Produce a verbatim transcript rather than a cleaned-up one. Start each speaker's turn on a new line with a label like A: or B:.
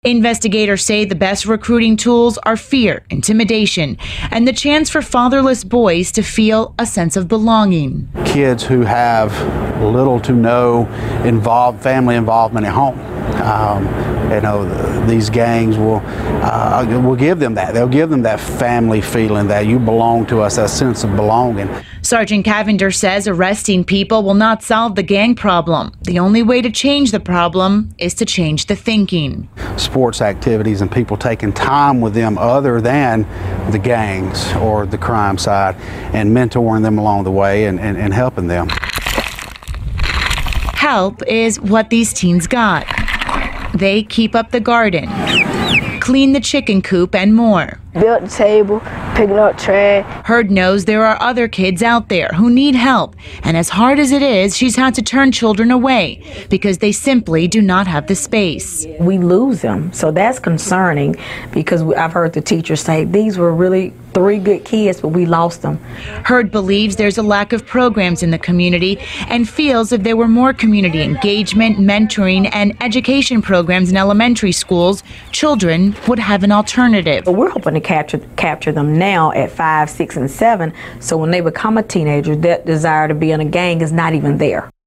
A: Investigators say the best recruiting tools are fear, intimidation, and the chance for fatherless boys to feel a sense of belonging.
B: Kids who have little to no involved family involvement at home. Um, you know, these gangs will uh, will give them that. They'll give them that family feeling that you belong to us, that sense of belonging.
A: Sergeant Cavender says arresting people will not solve the gang problem. The only way to change the problem is to change the thinking.
B: Sports activities and people taking time with them other than the gangs or the crime side, and mentoring them along the way and, and, and helping them.
A: Help is what these teens got. They keep up the garden, clean the chicken coop, and more.
C: Built the table, picking up trash.
A: Heard knows there are other kids out there who need help, and as hard as it is, she's had to turn children away because they simply do not have the space.
D: We lose them, so that's concerning because I've heard the teachers say these were really three good kids, but we lost them.
A: Heard believes there's a lack of programs in the community and feels if there were more community engagement, mentoring, and education programs in elementary schools, children would have an alternative.
D: But we're hoping to capture capture them now at five, six, and seven, so when they become a teenager, that desire to be in a gang is not even there.